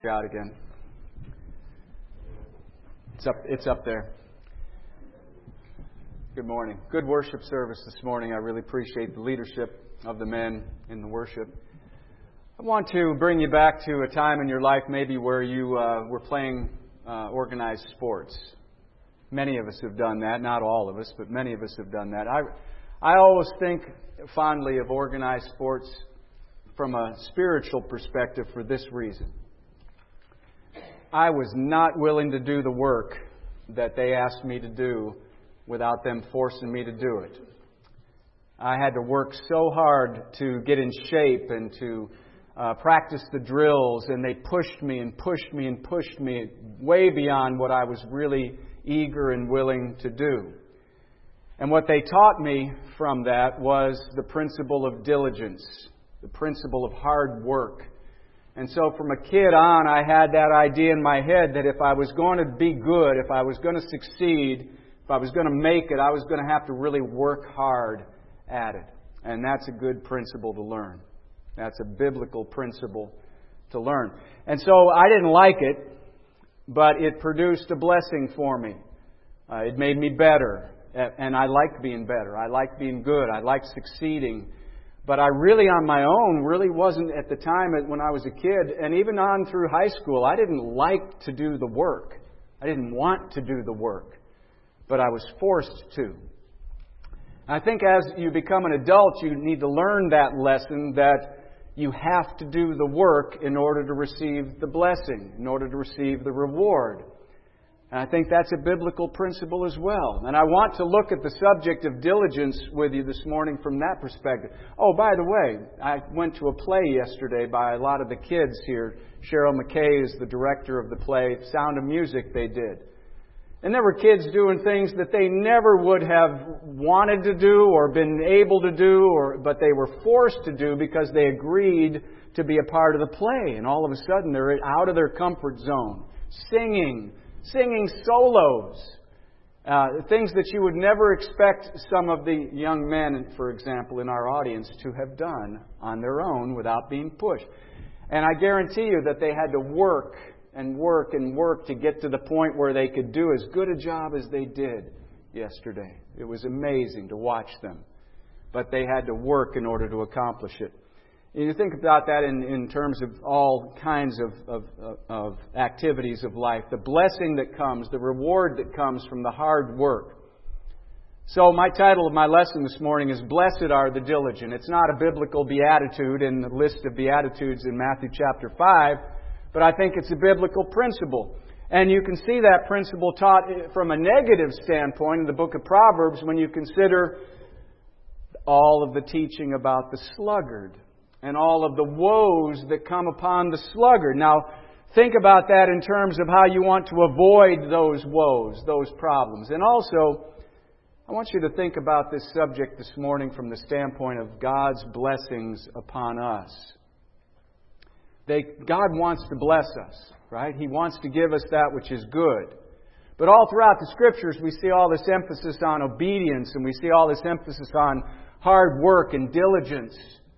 forgot again. It's up there. Good morning. Good worship service this morning. I really appreciate the leadership of the men in the worship. I want to bring you back to a time in your life maybe where you were playing organized sports. Many of us have done that. Not all of us, but many of us have done that. I always think fondly of organized sports from a spiritual perspective for this reason. I was not willing to do the work that they asked me to do without them forcing me to do it. I had to work so hard to get in shape and to practice the drills, and they pushed me and pushed me and pushed me way beyond what I was really eager and willing to do. And what they taught me from that was the principle of diligence, the principle of hard work. And so from a kid on, I had that idea in my head that if I was going to be good, if I was going to succeed, if I was going to make it, I was going to have to really work hard at it. And that's a good principle to learn. That's a biblical principle to learn. And so I didn't like it, but it produced a blessing for me. It made me better. And I liked being better. I liked being good. I liked succeeding. But I really, on my own, really wasn't at the time when I was a kid, and even on through high school, I didn't like to do the work. I didn't want to do the work. But I was forced to. I think as you become an adult, you need to learn that lesson that you have to do the work in order to receive the blessing, in order to receive the reward. And I think that's a biblical principle as well. And I want to look at the subject of diligence with you this morning from that perspective. Oh, by the way, I went to a play yesterday by a lot of the kids here. Cheryl McKay is the director of the play, Sound of Music they did. And there were kids doing things that they never would have wanted to do or been able to do, but they were forced to do because they agreed to be a part of the play. And all of a sudden they're out of their comfort zone, singing solos, things that you would never expect some of the young men, for example, in our audience to have done on their own without being pushed. And I guarantee you that they had to work and work and work to get to the point where they could do as good a job as they did yesterday. It was amazing to watch them. But they had to work in order to accomplish it. And you think about that in terms of all kinds of activities of life. The blessing that comes, the reward that comes from the hard work. So my title of my lesson this morning is Blessed Are the Diligent. It's not a biblical beatitude in the list of beatitudes in Matthew chapter 5, but I think it's a biblical principle. And you can see that principle taught from a negative standpoint in the book of Proverbs when you consider all of the teaching about the sluggard and all of the woes that come upon the sluggard. Now, think about that in terms of how you want to avoid those woes, those problems. And also, I want you to think about this subject this morning from the standpoint of God's blessings upon us. God wants to bless us, right? He wants to give us that which is good. But all throughout the Scriptures, we see all this emphasis on obedience, and we see all this emphasis on hard work and diligence.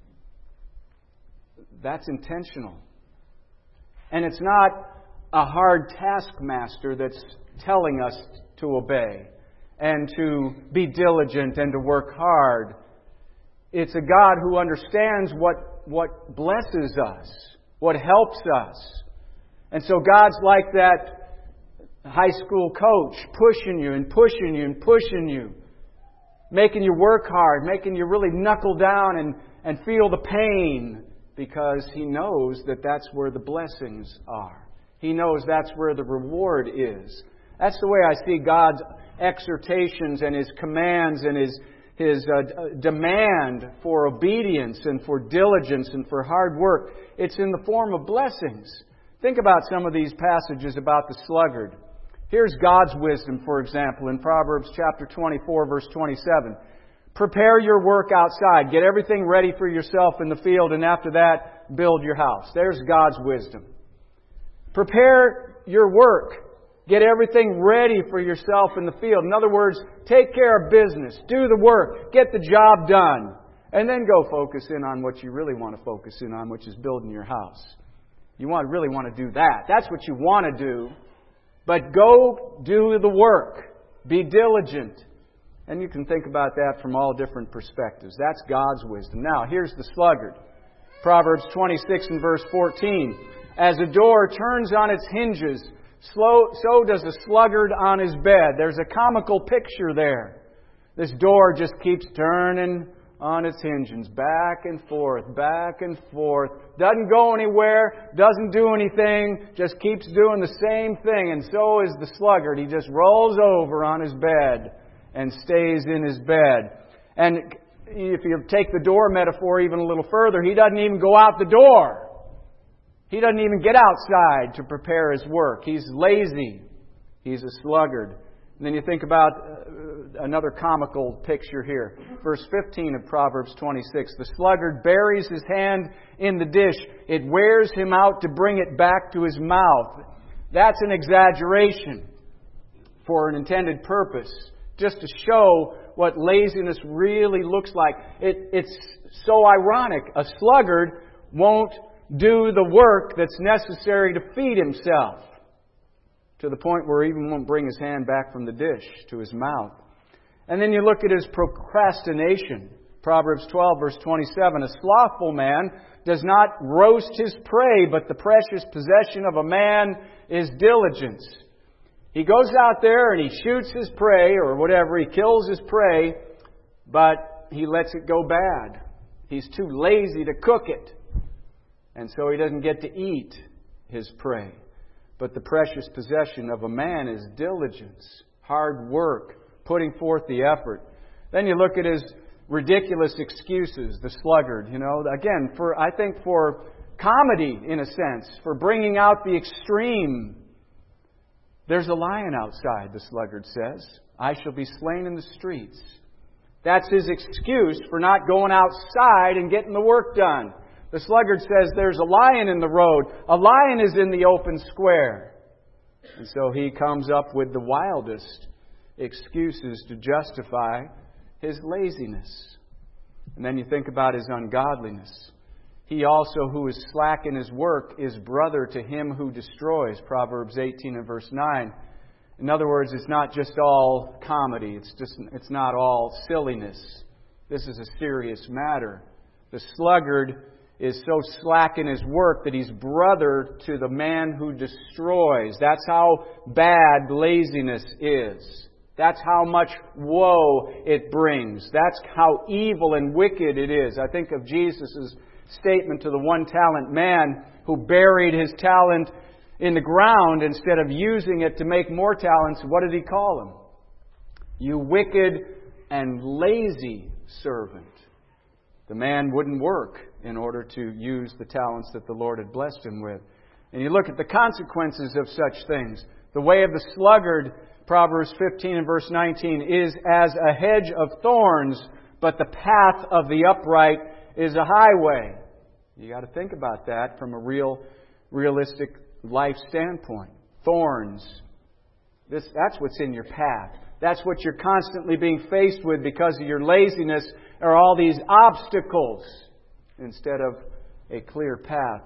That's intentional. And it's not a hard taskmaster that's telling us to obey and to be diligent and to work hard. It's a God who understands what blesses us, what helps us. And so God's like that high school coach pushing you and pushing you and pushing you, making you work hard, making you really knuckle down and feel the pain, because He knows that that's where the blessings are. He knows that's where the reward is. That's the way I see God's exhortations and His commands and His demand for obedience and for diligence and for hard work. It's in the form of blessings. Think about some of these passages about the sluggard. Here's God's wisdom, for example, in Proverbs chapter 24, verse 27. Prepare your work outside. Get everything ready for yourself in the field, and after that, build your house. There's God's wisdom. Prepare your work. Get everything ready for yourself in the field. In other words, take care of business. Do the work. Get the job done. And then go focus in on what you really want to focus in on, which is building your house. You really want to do that. That's what you want to do. But go do the work. Be diligent. And you can think about that from all different perspectives. That's God's wisdom. Now, here's the sluggard. Proverbs 26 and verse 14. As a door turns on its hinges, so does a sluggard on his bed. There's a comical picture there. This door just keeps turning on its hinges, back and forth, doesn't go anywhere, doesn't do anything, just keeps doing the same thing. And so is the sluggard. He just rolls over on his bed and stays in his bed. And if you take the door metaphor even a little further, he doesn't even go out the door. He doesn't even get outside to prepare his work. He's lazy. He's a sluggard. And then you think about another comical picture here. Verse 15 of Proverbs 26. The sluggard buries his hand in the dish. It wears him out to bring it back to his mouth. That's an exaggeration for an intended purpose, just to show what laziness really looks like. It's so ironic. A sluggard won't do the work that's necessary to feed himself, to the point where he even won't bring his hand back from the dish to his mouth. And then you look at his procrastination. Proverbs 12, verse 27. A slothful man does not roast his prey, but the precious possession of a man is diligence. He goes out there and he shoots his prey, or whatever, he kills his prey, but he lets it go bad. He's too lazy to cook it. And so he doesn't get to eat his prey. But the precious possession of a man is diligence, hard work, putting forth the effort. Then you look at his ridiculous excuses, the sluggard, again, I think for comedy, in a sense, for bringing out the extreme. There's a lion outside, the sluggard says. I shall be slain in the streets. That's his excuse for not going outside and getting the work done. The sluggard says there's a lion in the road. A lion is in the open square. And so he comes up with the wildest excuses to justify his laziness. And then you think about his ungodliness. He also, who is slack in his work, is brother to him who destroys. Proverbs 18 and verse 9. In other words, it's not just all comedy. It's not all silliness. This is a serious matter. The sluggard is so slack in his work that he's brother to the man who destroys. That's how bad laziness is. That's how much woe it brings. That's how evil and wicked it is. I think of Jesus' statement to the one-talent man who buried his talent in the ground instead of using it to make more talents. What did he call him? You wicked and lazy servant. The man wouldn't work in order to use the talents that the Lord had blessed him with. And you look at the consequences of such things. The way of the sluggard, Proverbs 15 and verse 19, is as a hedge of thorns, but the path of the upright is a highway. You got to think about that from a realistic life standpoint. Thorns. That's what's in your path. That's what you're constantly being faced with because of your laziness, are all these obstacles instead of a clear path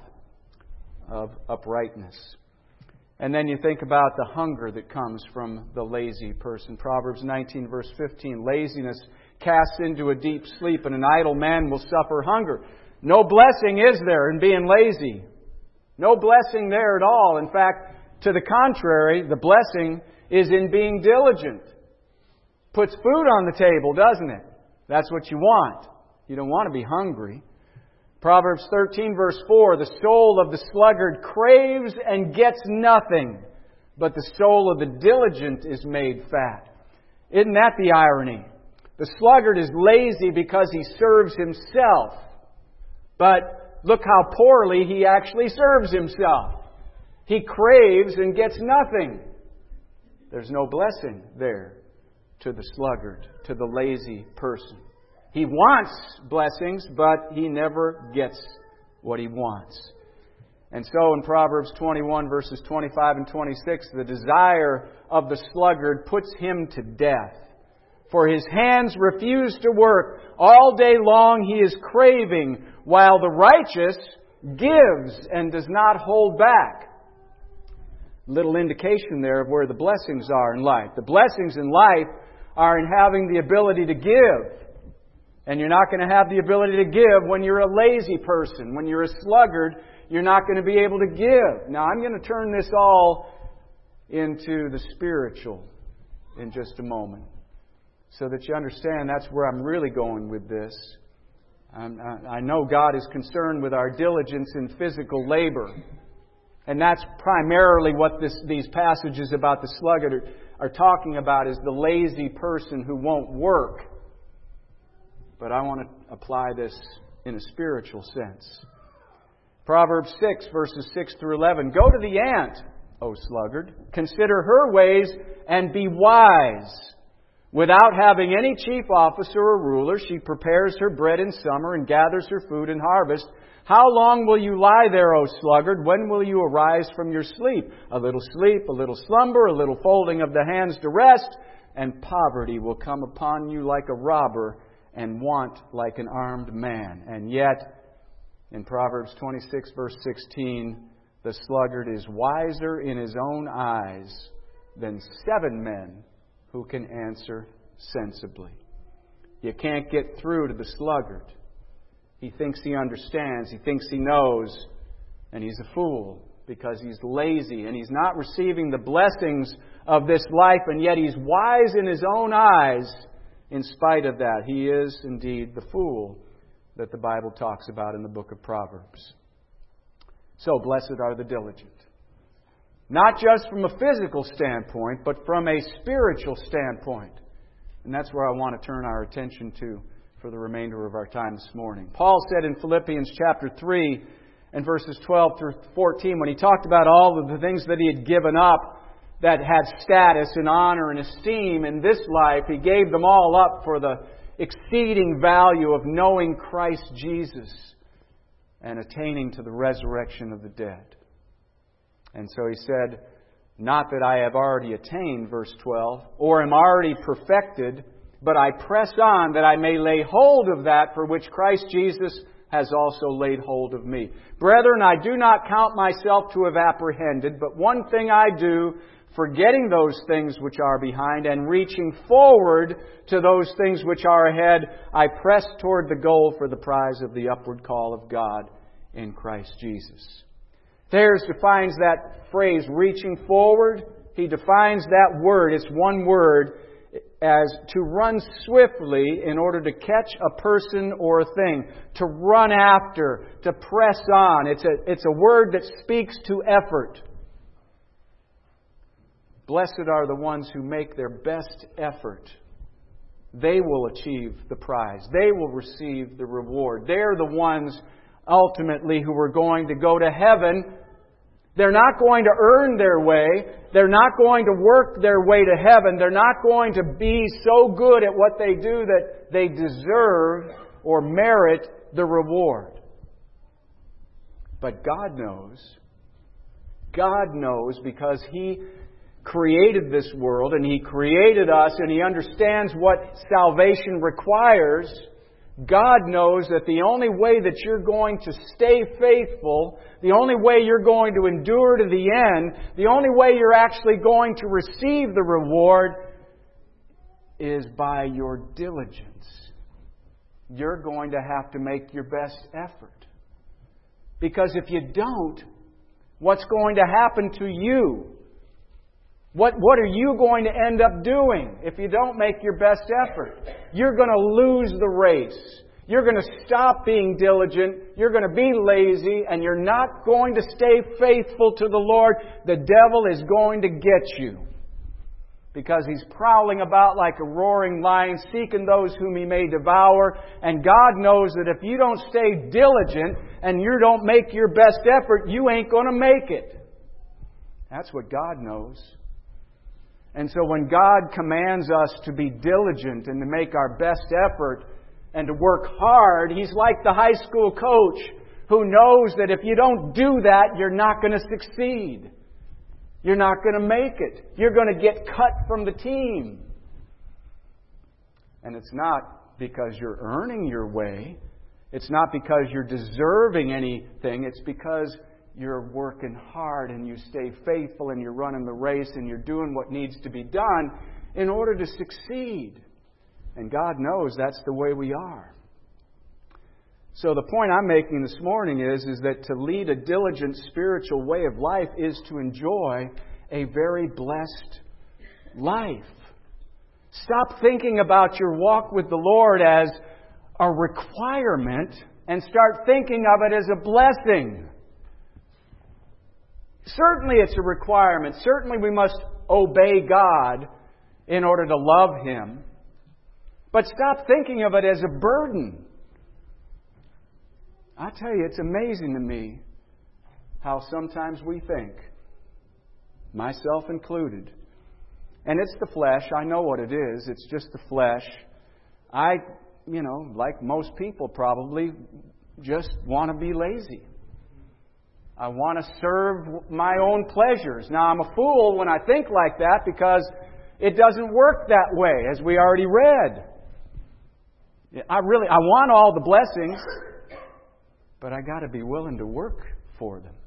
of uprightness. And then you think about the hunger that comes from the lazy person. Proverbs 19 verse 15. Laziness casts into a deep sleep, and an idle man will suffer hunger. No blessing is there in being lazy. No blessing there at all. In fact, to the contrary, the blessing is in being diligent. Puts food on the table, doesn't it? That's what you want. You don't want to be hungry. Proverbs 13 verse 4, the soul of the sluggard craves and gets nothing, but the soul of the diligent is made fat. Isn't that the irony? The sluggard is lazy because he serves himself. But look how poorly he actually serves himself. He craves and gets nothing. There's no blessing there to the sluggard, to the lazy person. He wants blessings, but he never gets what he wants. And so in Proverbs 21 verses 25 and 26, the desire of the sluggard puts him to death. For his hands refuse to work. All day long he is craving, while the righteous gives and does not hold back. Little indication there of where the blessings are in life. The blessings in life are in having the ability to give. And you're not going to have the ability to give when you're a lazy person. When you're a sluggard, you're not going to be able to give. Now, I'm going to turn this all into the spiritual in just a moment, so that you understand that's where I'm really going with this. I know God is concerned with our diligence in physical labor. And that's primarily what these passages about the sluggard are talking about, is the lazy person who won't work. But I want to apply this in a spiritual sense. Proverbs 6, verses 6 through 11. Go to the ant, O sluggard. Consider her ways and be wise. Without having any chief officer or ruler, she prepares her bread in summer and gathers her food in harvest. How long will you lie there, O sluggard? When will you arise from your sleep? A little sleep, a little slumber, a little folding of the hands to rest, and poverty will come upon you like a robber, and want like an armed man. And yet, in Proverbs 26, verse 16, the sluggard is wiser in his own eyes than 7 men who can answer sensibly. You can't get through to the sluggard. He thinks he understands. He thinks he knows. And he's a fool because he's lazy and he's not receiving the blessings of this life. And yet he's wise in his own eyes. In spite of that, he is indeed the fool that the Bible talks about in the book of Proverbs. So, blessed are the diligent. Not just from a physical standpoint, but from a spiritual standpoint. And that's where I want to turn our attention to for the remainder of our time this morning. Paul said in Philippians chapter 3 and verses 12 through 14, when he talked about all of the things that he had given up that had status and honor and esteem in this life, he gave them all up for the exceeding value of knowing Christ Jesus and attaining to the resurrection of the dead. And so he said, not that I have already attained, verse 12, or am already perfected, but I press on that I may lay hold of that for which Christ Jesus has also laid hold of me. Brethren, I do not count myself to have apprehended, but one thing I do, forgetting those things which are behind and reaching forward to those things which are ahead, I press toward the goal for the prize of the upward call of God in Christ Jesus. Thayers defines that phrase, reaching forward. He defines that word, it's one word, as to run swiftly in order to catch a person or a thing, to run after, to press on. It's a word that speaks to effort. Blessed are the ones who make their best effort. They will achieve the prize. They will receive the reward. They're the ones ultimately who are going to go to heaven. They're not going to earn their way. They're not going to work their way to heaven. They're not going to be so good at what they do that they deserve or merit the reward. But God knows. God knows because He created this world and He created us and He understands what salvation requires. God knows that the only way that you're going to stay faithful, the only way you're going to endure to the end, the only way you're actually going to receive the reward is by your diligence. You're going to have to make your best effort. Because if you don't, what's going to happen to you? What are you going to end up doing if you don't make your best effort? You're going to lose the race. You're going to stop being diligent. You're going to be lazy. And you're not going to stay faithful to the Lord. The devil is going to get you. Because he's prowling about like a roaring lion, seeking those whom he may devour. And God knows that if you don't stay diligent and you don't make your best effort, you ain't going to make it. That's what God knows. And so when God commands us to be diligent and to make our best effort and to work hard, He's like the high school coach who knows that if you don't do that, you're not going to succeed. You're not going to make it. You're going to get cut from the team. And it's not because you're earning your way. It's not because you're deserving anything. It's because you're working hard and you stay faithful and you're running the race and you're doing what needs to be done in order to succeed. And God knows that's the way we are. So the point I'm making this morning is that to lead a diligent spiritual way of life is to enjoy a very blessed life. Stop thinking about your walk with the Lord as a requirement and start thinking of it as a blessing. Certainly it's a requirement. Certainly we must obey God in order to love Him. But stop thinking of it as a burden. I tell you, it's amazing to me how sometimes we think, myself included. And it's the flesh. I know what it is. It's just the flesh. I, like most people probably, just want to be lazy. I want to serve my own pleasures. Now, I'm a fool when I think like that because it doesn't work that way, as we already read. I want all the blessings, but I got to be willing to work for them.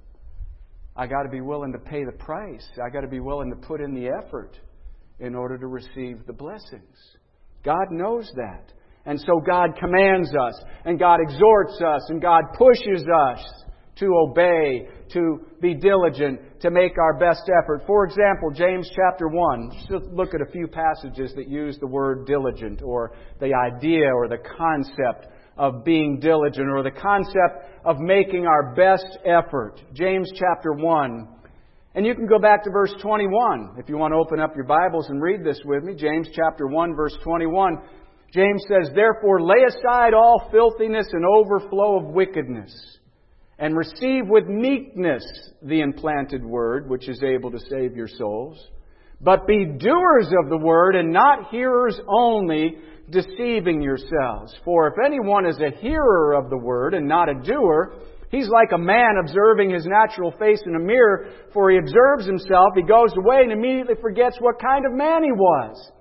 I got to be willing to pay the price. I got to be willing to put in the effort in order to receive the blessings. God knows that. And so God commands us, and God exhorts us, and God pushes us to obey, to be diligent, to make our best effort. For example, James chapter 1. Just look at a few passages that use the word diligent, or the idea or the concept of being diligent, or the concept of making our best effort. James chapter 1. And you can go back to verse 21 if you want to open up your Bibles and read this with me. James chapter 1, verse 21. James says, "Therefore lay aside all filthiness and overflow of wickedness, and receive with meekness the implanted word, which is able to save your souls. But be doers of the word, and not hearers only, deceiving yourselves. For if anyone is a hearer of the word and not a doer, he's like a man observing his natural face in a mirror. For he observes himself, he goes away and immediately forgets what kind of man he was.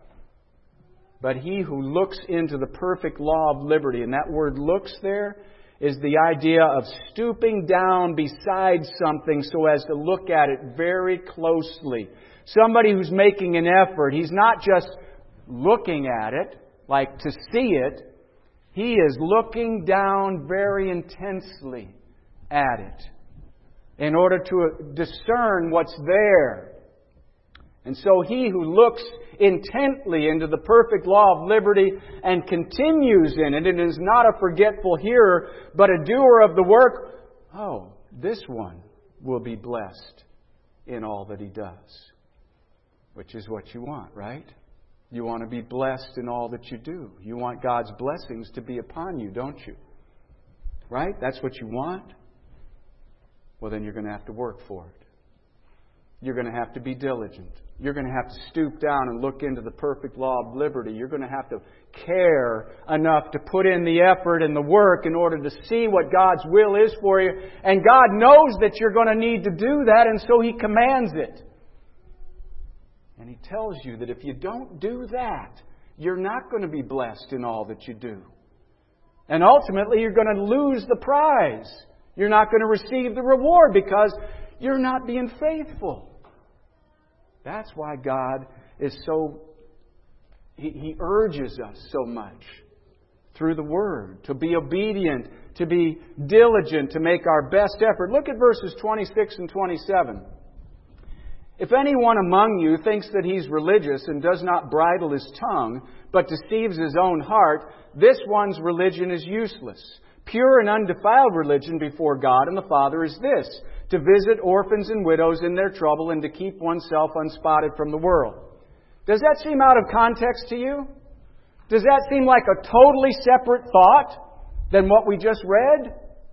But he who looks into the perfect law of liberty," and that word "looks" there is the idea of stooping down beside something so as to look at it very closely. Somebody who's making an effort. He's not just looking at it, like to see it. He is looking down very intensely at it in order to discern what's there. And so he who looks intently into the perfect law of liberty and continues in it and is not a forgetful hearer, but a doer of the work, this one will be blessed in all that he does. Which is what you want, right? You want to be blessed in all that you do. You want God's blessings to be upon you, don't you? Right? That's what you want? Well, then you're going to have to work for it. You're going to have to be diligent. You're going to have to stoop down and look into the perfect law of liberty. You're going to have to care enough to put in the effort and the work in order to see what God's will is for you. And God knows that you're going to need to do that, and so He commands it. And He tells you that if you don't do that, you're not going to be blessed in all that you do. And ultimately, you're going to lose the prize. You're not going to receive the reward because you're not being faithful. That's why God is so... He urges us so much through the Word to be obedient, to be diligent, to make our best effort. Look at verses 26 and 27. "If anyone among you thinks that he's religious and does not bridle his tongue, but deceives his own heart, this one's religion is useless. Pure and undefiled religion before God and the Father is this, to visit orphans and widows in their trouble and to keep oneself unspotted from the world." Does that seem out of context to you? Does that seem like a totally separate thought than what we just read?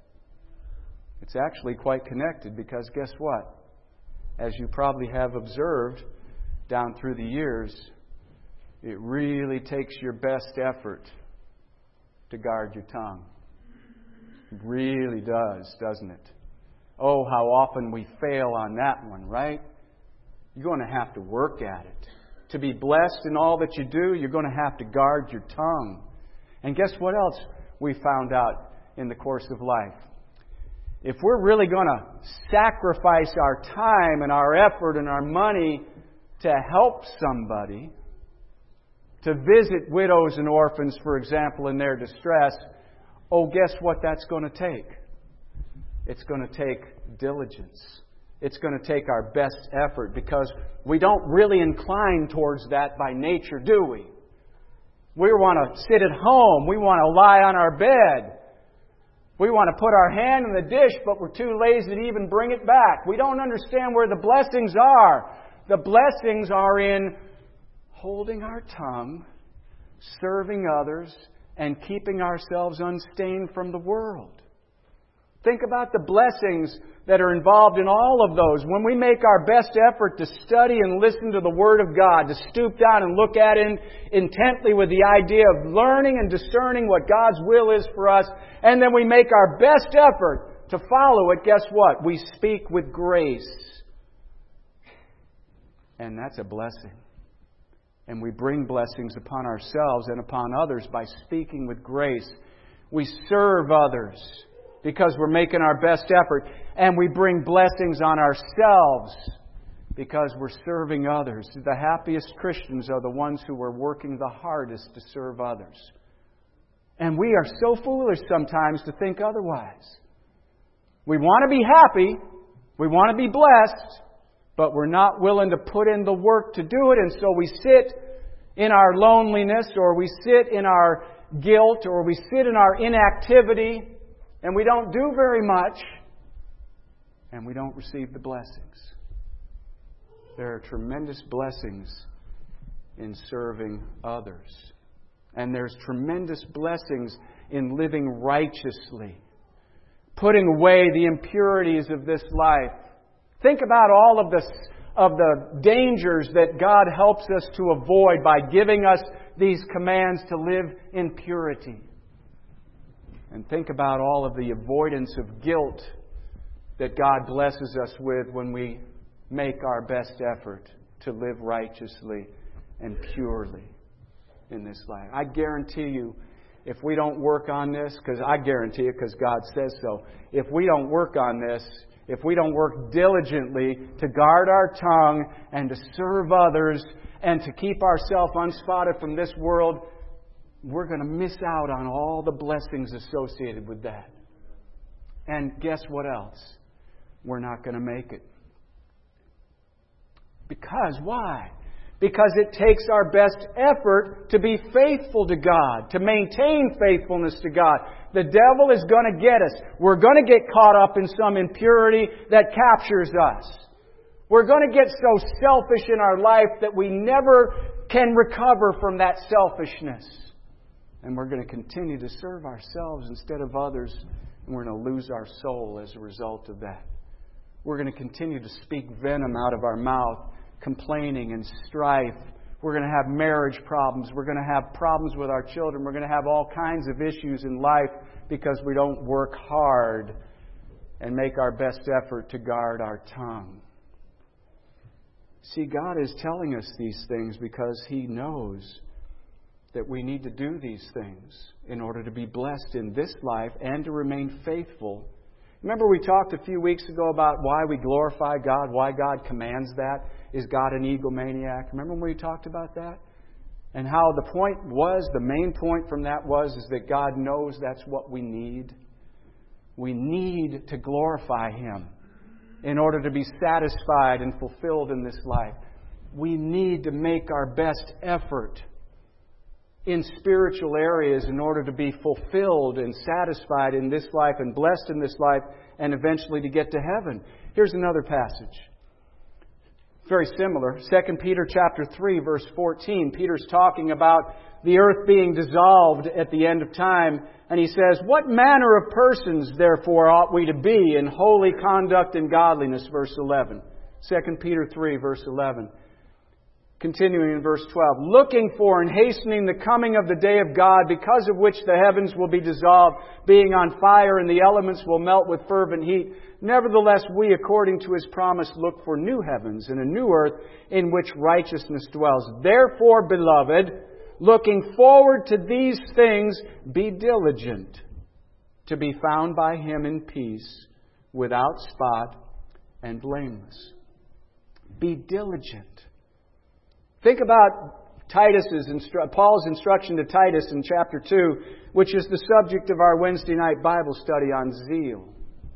It's actually quite connected because guess what? As you probably have observed down through the years, it really takes your best effort to guard your tongue. It really does, doesn't it? Oh, how often we fail on that one, right? You're going to have to work at it. To be blessed in all that you do, you're going to have to guard your tongue. And guess what else we found out? in the course of life. If we're really going to sacrifice our time and our effort and our money to help somebody, to visit widows and orphans, for example, in their distress, guess what that's going to take? It's going to take diligence. It's going to take our best effort, because we don't really incline towards that by nature, do we? We want to sit at home. We want to lie on our bed. We want to put our hand in the dish, but we're too lazy to even bring it back. We don't understand where the blessings are. The blessings are in holding our tongue, serving others, and keeping ourselves unstained from the world. Think about the blessings that are involved in all of those. When we make our best effort to study and listen to the Word of God, to stoop down and look at it intently with the idea of learning and discerning what God's will is for us, and then we make our best effort to follow it, guess what? We speak with grace. And that's a blessing. And we bring blessings upon ourselves and upon others by speaking with grace. We serve others because we're making our best effort. And we bring blessings on ourselves because we're serving others. The happiest Christians are the ones who are working the hardest to serve others. And we are so foolish sometimes to think otherwise. We want to be happy. We want to be blessed. But we're not willing to put in the work to do it. And so we sit in our loneliness, or we sit in our guilt, or we sit in our inactivity, and we don't do very much, and we don't receive the blessings. There are tremendous blessings in serving others. And there's tremendous blessings in living righteously, putting away the impurities of this life. Think about all of the dangers that God helps us to avoid by giving us these commands to live in purity. And think about all of the avoidance of guilt that God blesses us with when we make our best effort to live righteously and purely in this life. I guarantee you, if we don't work on this, because I guarantee it because God says so, if we don't work on this, if we don't work diligently to guard our tongue and to serve others and to keep ourselves unspotted from this world, we're going to miss out on all the blessings associated with that. And guess what else? We're not going to make it. Because why? Because it takes our best effort to be faithful to God, to maintain faithfulness to God. The devil is going to get us. We're going to get caught up in some impurity that captures us. We're going to get so selfish in our life that we never can recover from that selfishness. And we're going to continue to serve ourselves instead of others, and we're going to lose our soul as a result of that. We're going to continue to speak venom out of our mouth, complaining and strife. We're going to have marriage problems. We're going to have problems with our children. We're going to have all kinds of issues in life because we don't work hard and make our best effort to guard our tongue. See, God is telling us these things because He knows that we need to do these things in order to be blessed in this life and to remain faithful. Remember we talked a few weeks ago about why we glorify God, why God commands that. Is God an egomaniac? Remember when we talked about that? And how the main point from that is that God knows that's what we need. We need to glorify Him in order to be satisfied and fulfilled in this life. We need to make our best effort in spiritual areas in order to be fulfilled and satisfied in this life and blessed in this life and eventually to get to heaven. Here's another passage. Very similar. 2 Peter chapter 3, verse 14. Peter's talking about the earth being dissolved at the end of time. And he says, "What manner of persons, therefore, ought we to be in holy conduct and godliness?" Verse 11. 2 Peter 3, verse 11. Continuing in verse 12. "Looking for and hastening the coming of the day of God, because of which the heavens will be dissolved, being on fire, and the elements will melt with fervent heat. Nevertheless, we, according to His promise, look for new heavens and a new earth in which righteousness dwells. Therefore, beloved, looking forward to these things, be diligent to be found by Him in peace, without spot and blameless. Be diligent. Think about Paul's instruction to Titus in chapter 2, which is the subject of our Wednesday night Bible study on zeal.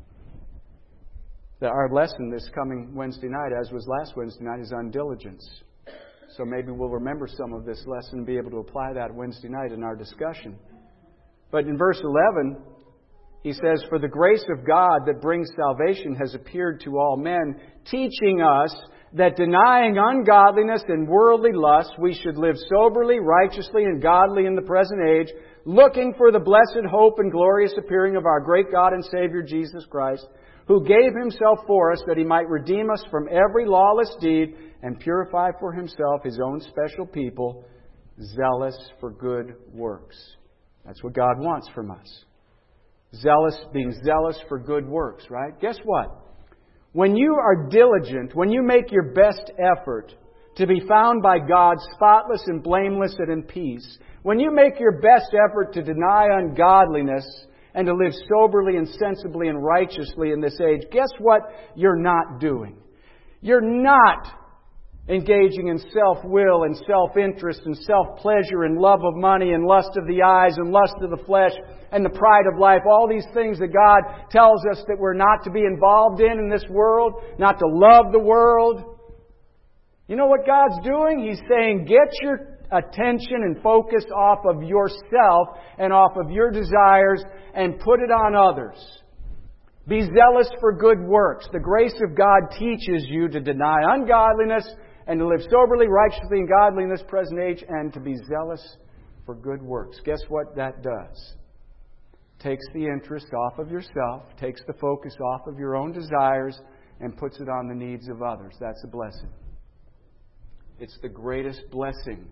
Our lesson this coming Wednesday night, as was last Wednesday night, is on diligence. So maybe we'll remember some of this lesson and be able to apply that Wednesday night in our discussion. But in verse 11, he says, "For the grace of God that brings salvation has appeared to all men, teaching us that denying ungodliness and worldly lust, we should live soberly, righteously, and godly in the present age, looking for the blessed hope and glorious appearing of our great God and Savior Jesus Christ, who gave Himself for us that He might redeem us from every lawless deed and purify for Himself His own special people, zealous for good works." That's what God wants from us. Being zealous for good works, right? Guess what? When you are diligent, when you make your best effort to be found by God spotless and blameless and in peace, when you make your best effort to deny ungodliness and to live soberly and sensibly and righteously in this age, guess what you're not doing? You're not engaging in self-will and self-interest and self-pleasure and love of money and lust of the eyes and lust of the flesh and the pride of life. All these things that God tells us that we're not to be involved in this world, not to love the world. You know what God's doing? He's saying, get your attention and focus off of yourself and off of your desires and put it on others. Be zealous for good works. The grace of God teaches you to deny ungodliness and to live soberly, righteously, and godly in this present age, and to be zealous for good works. Guess what that does? Takes the interest off of yourself, takes the focus off of your own desires, and puts it on the needs of others. That's a blessing. It's the greatest blessing.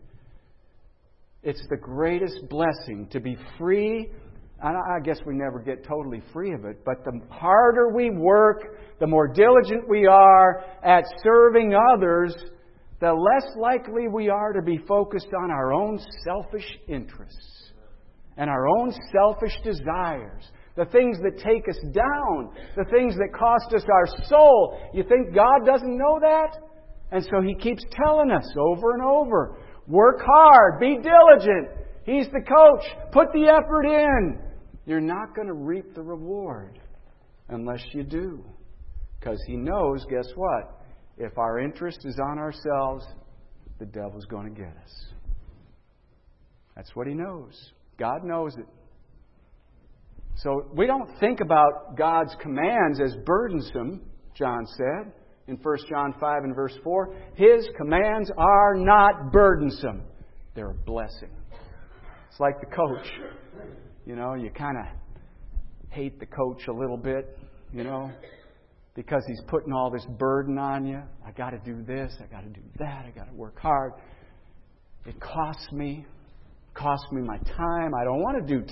It's the greatest blessing to be free. I guess we never get totally free of it, but the harder we work, the more diligent we are at serving others, the less likely we are to be focused on our own selfish interests and our own selfish desires, the things that take us down, the things that cost us our soul. You think God doesn't know that? And so He keeps telling us over and over, work hard, be diligent. He's the coach. Put the effort in. You're not going to reap the reward unless you do. Because He knows, guess what? If our interest is on ourselves, the devil's going to get us. That's what He knows. God knows it. So we don't think about God's commands as burdensome, John said in 1 John 5 and verse 4. His commands are not burdensome. They're a blessing. It's like the coach. You know, you kind of hate the coach a little bit, you know, because he's putting all this burden on you. I got to do this, I got to do that, I got to work hard. It costs me my time. I don't want to do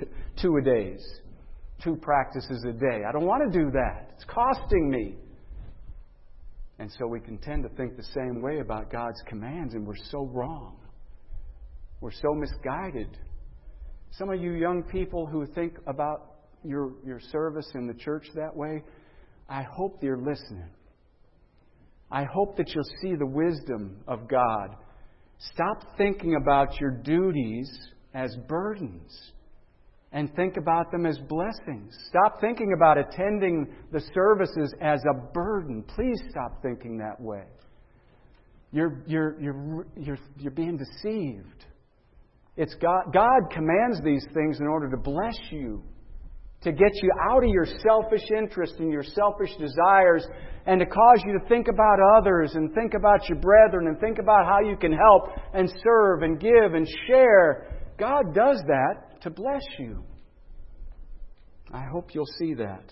2 practices a day. I don't want to do that. It's costing me. And so we can tend to think the same way about God's commands, and we're so wrong. We're so misguided. Some of you young people who think about your service in the church that way, I hope you're listening. I hope that you'll see the wisdom of God. Stop thinking about your duties as burdens and think about them as blessings. Stop thinking about attending the services as a burden. Please stop thinking that way. You're being deceived. It's God commands these things in order to bless you, to get you out of your selfish interest and your selfish desires, and to cause you to think about others and think about your brethren and think about how you can help and serve and give and share. God does that to bless you. I hope you'll see that.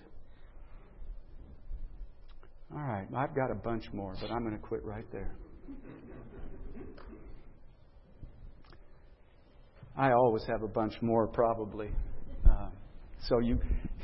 All right, I've got a bunch more, but I'm going to quit right there. I always have a bunch more, probably. So you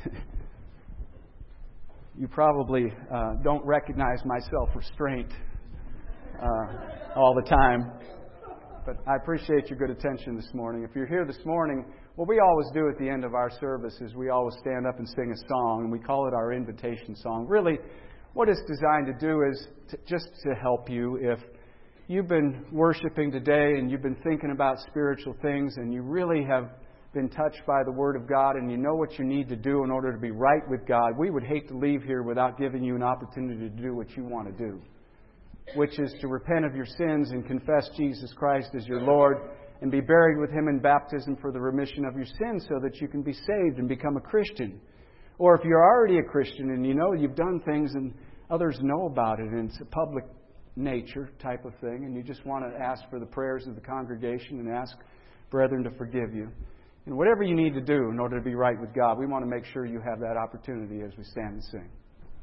probably don't recognize my self-restraint all the time. not, but I appreciate your good attention this morning. If you're here this morning, what we always do at the end of our service is we always stand up and sing a song, and we call it our invitation song. Really, what it's designed to do is just to help you. If you've been worshiping today and you've been thinking about spiritual things and you really have been touched by the Word of God and you know what you need to do in order to be right with God, we would hate to leave here without giving you an opportunity to do what you want to do, which is to repent of your sins and confess Jesus Christ as your Lord and be buried with Him in baptism for the remission of your sins so that you can be saved and become a Christian. Or if you're already a Christian and you know you've done things and others know about it and it's a public nature type of thing and you just want to ask for the prayers of the congregation and ask brethren to forgive you. And whatever you need to do in order to be right with God, we want to make sure you have that opportunity as we stand and sing.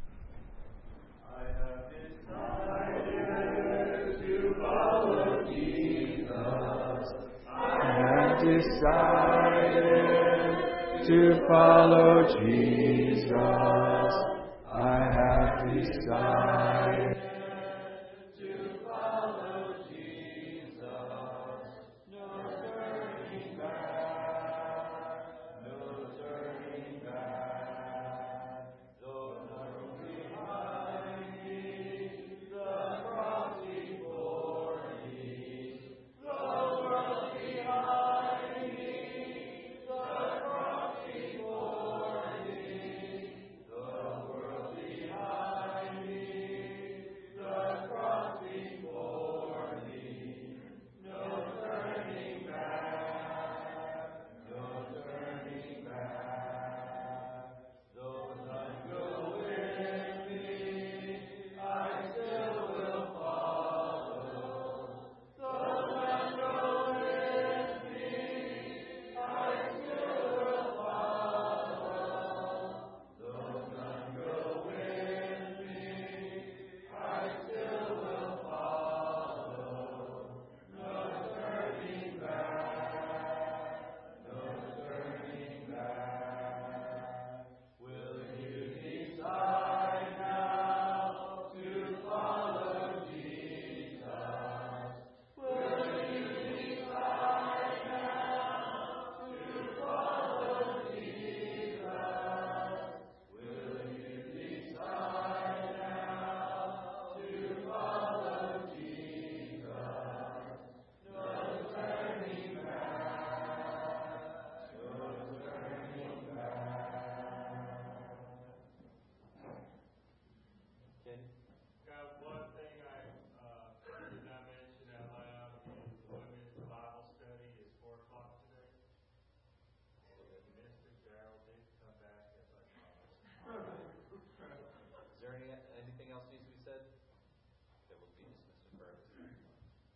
I have decided to follow Jesus. I have decided to follow Jesus. I have decided.